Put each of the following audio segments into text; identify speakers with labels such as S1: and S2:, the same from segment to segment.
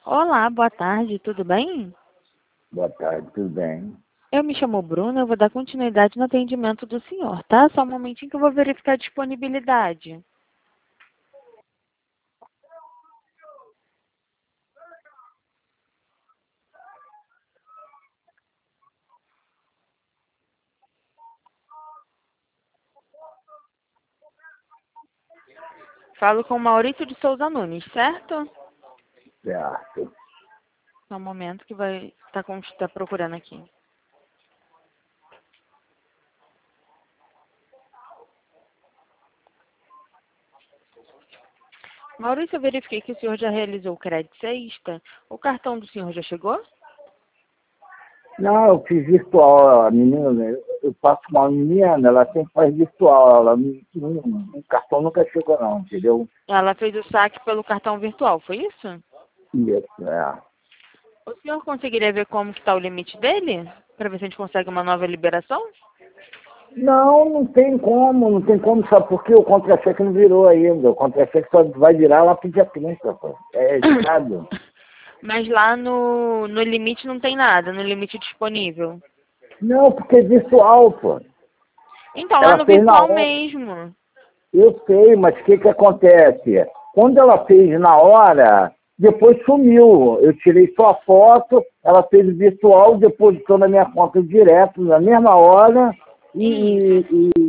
S1: Olá, boa tarde, tudo bem?
S2: Boa tarde, tudo bem?
S1: Eu me chamo Bruna, eu vou dar continuidade no atendimento do senhor, tá? Só um momentinho que eu vou verificar a disponibilidade. Falo com Maurício de Souza Nunes, certo?
S2: Certo.
S1: Só um momento que vai tá procurando aqui. Maurício, eu verifiquei que o senhor já realizou o crédito sexta. O cartão do senhor já chegou?
S2: Não, eu fiz virtual, a menina, eu passo com uma menina, ela sempre faz virtual, o cartão nunca chegou não, entendeu?
S1: Ela fez o saque pelo cartão virtual, foi isso?
S2: Isso, é.
S1: O senhor conseguiria ver como está o limite dele? Para ver se a gente consegue uma nova liberação?
S2: Não não tem como, sabe por quê? O contra-cheque não virou ainda, o contra-cheque só vai virar lá pro dia 30, pô. É estado.
S1: Mas lá no limite não tem nada, no limite disponível.
S2: Não, porque é virtual, pô.
S1: Então, lá
S2: Ela
S1: no
S2: fez na
S1: virtual
S2: hora.
S1: mesmo.
S2: Eu sei, mas o que acontece? Quando ela fez na hora, depois sumiu. Eu tirei só a foto, ela fez o virtual, depositou na minha conta direto, na mesma hora.
S1: Isso.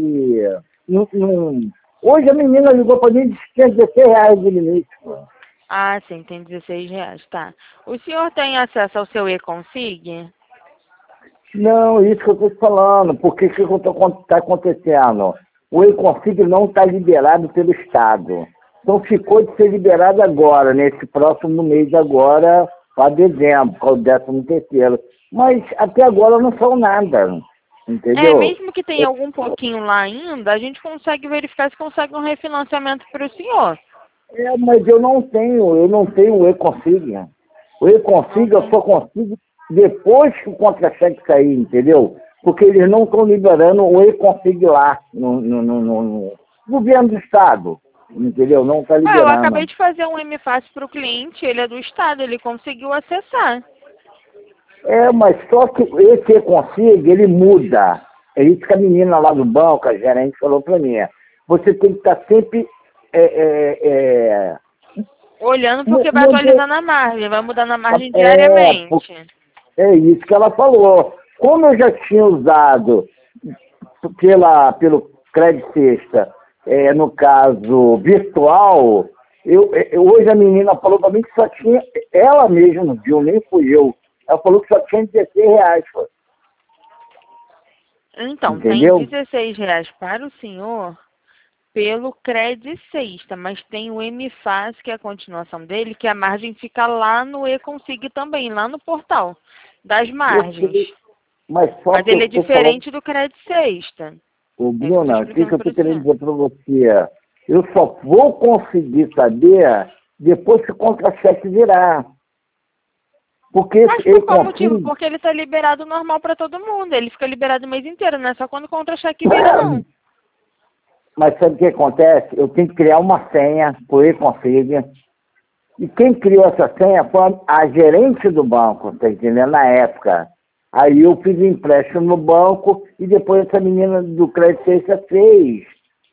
S2: Hoje a menina ligou para mim e disse que tinha R$ 16 de limite. Pô.
S1: Ah, sim, tem R$ 16, tá. O senhor tem acesso ao seu e-consig?
S2: Não, isso que eu estou te falando. Porque o que está acontecendo? O Econfig não está liberado pelo Estado. Então ficou de ser liberado agora, nesse próximo mês agora, para dezembro, para o 13º. Mas até agora não saiu nada,
S1: É,
S2: entendeu?
S1: mesmo que tenha algum pouquinho lá ainda, a gente consegue verificar se consegue um refinanciamento para o senhor.
S2: Mas eu não tenho o Econfig. O
S1: Não
S2: Econfig eu
S1: tem.
S2: só consigo depois que o contra-cheque sair, entendeu? Porque eles não estão liberando o Econfig lá no governo do Estado, entendeu? Não está
S1: Ah, eu acabei
S2: liberando.
S1: de fazer um MFAS para o cliente, ele é do estado, ele conseguiu acessar.
S2: Mas só que esse Econfig, ele muda. É isso que a menina lá do banco, a gerente, falou para mim. Você tem que estar sempre é, é, é,
S1: Olhando
S2: mu-
S1: porque vai
S2: muda-
S1: atualizando a margem, vai mudando a margem
S2: é,
S1: diariamente.
S2: É isso que ela falou. Como eu já tinha usado pelo Crédito Sexta, no caso virtual, hoje a menina falou para mim que só tinha, ela mesma não viu, nem fui eu. Ela falou que só tinha R$ 16, pô.
S1: Então, tem
S2: Entendeu?
S1: R$ 16 para o senhor pelo Crédito Sexta, mas tem o MFAS, que é a continuação dele, que a margem fica lá no e-consig também, lá no portal das
S2: Eu
S1: margens.
S2: sei, mas só
S1: Mas
S2: que eu
S1: ele é
S2: estou falando,
S1: diferente do Crédito Sexta.
S2: ô
S1: É isso que eu estou
S2: Bruna, o que
S1: explicando
S2: eu
S1: para
S2: estou
S1: o
S2: querendo
S1: senhor.
S2: dizer para você? Eu só vou conseguir saber depois que o contra-cheque virar. Porque
S1: Mas
S2: eu
S1: por qual motivo?
S2: consigo.
S1: Porque ele está liberado normal para todo mundo. Ele fica liberado o mês inteiro, não é só quando o contra-cheque vira, não.
S2: Mas sabe o que acontece? Eu tenho que criar uma senha por e-config. E quem criou essa senha foi a gerente do banco, tá entendendo? Na época. Aí eu fiz um empréstimo no banco e depois essa menina do Crédito Suisse fez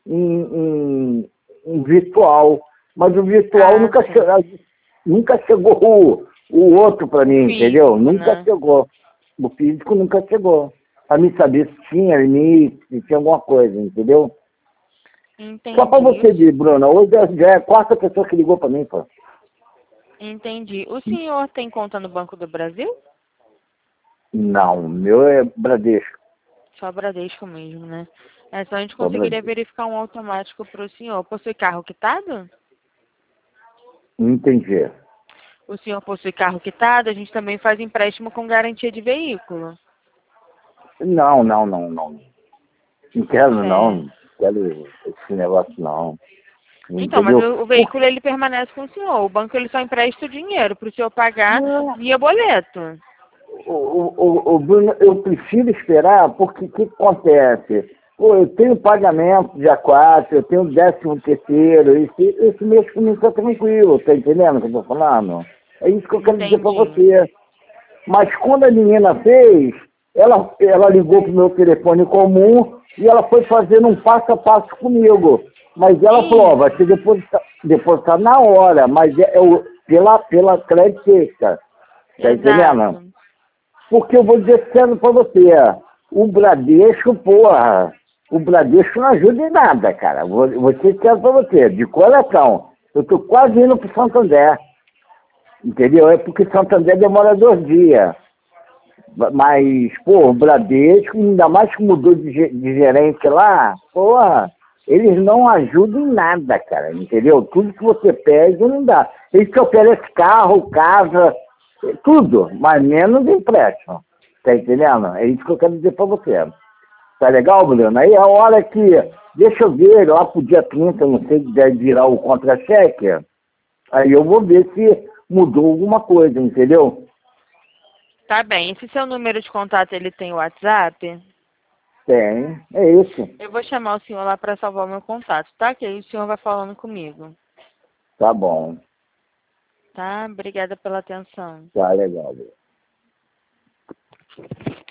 S2: em virtual. Mas o virtual
S1: Ah, sim.
S2: nunca chegou o outro para
S1: O
S2: mim, entendeu?
S1: físico,
S2: Nunca
S1: né?
S2: chegou. O físico nunca chegou. Para mim saber se tinha limite, se tinha alguma coisa, entendeu? Só para
S1: Entendi.
S2: você ver, Bruna, hoje já é a quarta pessoa que ligou para mim, pô.
S1: Entendi. O senhor tem conta no Banco do Brasil?
S2: Não, o meu é Bradesco.
S1: Só Bradesco mesmo, né? É só a gente
S2: Só
S1: conseguiria
S2: Bradesco.
S1: verificar um automático para o senhor. Possui carro quitado?
S2: Não entendi.
S1: O senhor possui carro quitado? A gente também faz empréstimo com garantia de veículo.
S2: Não. Não quero, não.
S1: É.
S2: Não quero esse negócio, não.
S1: Então, mas
S2: Entendeu?
S1: o veículo ele permanece com o senhor. O banco ele só empresta o dinheiro para o senhor pagar
S2: Não,
S1: via boleto.
S2: Bruno, eu prefiro esperar porque o que acontece? Pô, eu tenho pagamento dia 4, eu tenho 13º, esse mês comigo está tranquilo, tá entendendo o que eu tô falando? É isso que eu quero dizer para
S1: Entendi.
S2: você. Mas quando a menina fez, ela ligou pro meu telefone comum e ela foi fazendo um passo a passo comigo. Mas ela falou, ó, vai ser depositar na hora, mas pela crédito extra. Tá entendendo?
S1: Exato.
S2: Porque eu vou dizer sério pra você, o Bradesco, porra, o Bradesco não ajuda em nada, cara. Vou ser sério pra você, de coração. Eu tô quase indo pro Santander, entendeu? É porque Santander demora 2 dias. Mas, pô, o Bradesco, ainda mais que mudou de gerente lá, porra, eles não ajudam em nada, cara, entendeu? Tudo que você pede não dá. Eles te oferecem carro, casa, tudo, mas menos empréstimo. Tá entendendo? É isso que eu quero dizer pra você. Tá legal, Bruno? Aí a hora que, deixa eu ver, lá pro dia 30, não sei se deve virar o contra-cheque, aí eu vou ver se mudou alguma coisa, entendeu?
S1: Tá bem. Esse seu número de contato, ele tem WhatsApp?
S2: Tem, é isso.
S1: Eu vou chamar o senhor lá para salvar o meu contato, tá? Que aí o senhor vai falando comigo.
S2: Tá bom.
S1: Tá? Obrigada pela atenção.
S2: Tá legal.